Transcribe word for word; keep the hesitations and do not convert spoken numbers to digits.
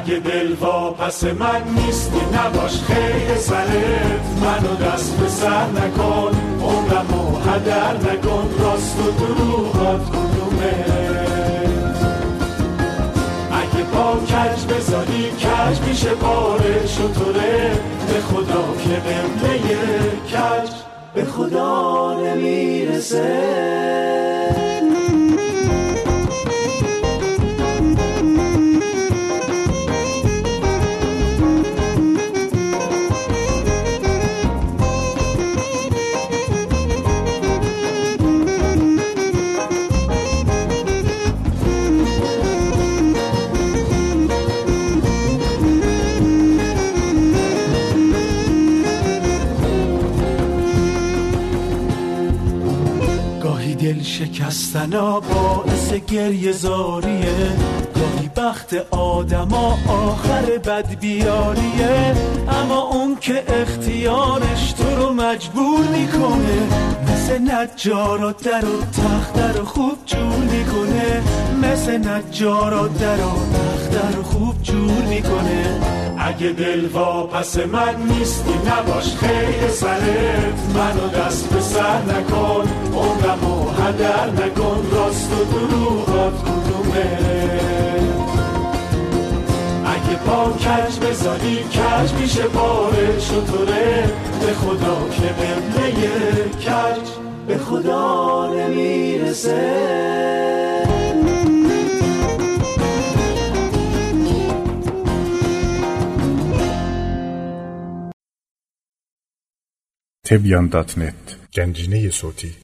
اگه دل واپس من نیستی نباش خیلی سرت، منو دست به سر نکن، عمرمو هدر نکن، راست و دروغات کدومه؟ اگه با کج بذاری کج میشه باره شطوره، به خدا که قبله کج به خدا نمیرسه. دل شکستنا باعث گریه زاریه، گاهی بخت آدما آخر بدبیاریه، اما اون که اختیارش تو رو مجبور میکنه، مثل نجارا در و تخت رو خوب جور میکنه، مثل نجارا در و تخت رو خوب جور میکنه. اگه دل واپس من نیستی نباش خیلی سرت، منو دست به سر نکن، عمرمو هدر نکن، راست و دروغات کدومه؟ اگه با کج بذاری کج میشه باره شطوره، به خدا که قبله کج به خدا نمیرسه. تبیان دات نت گنجینه صوتی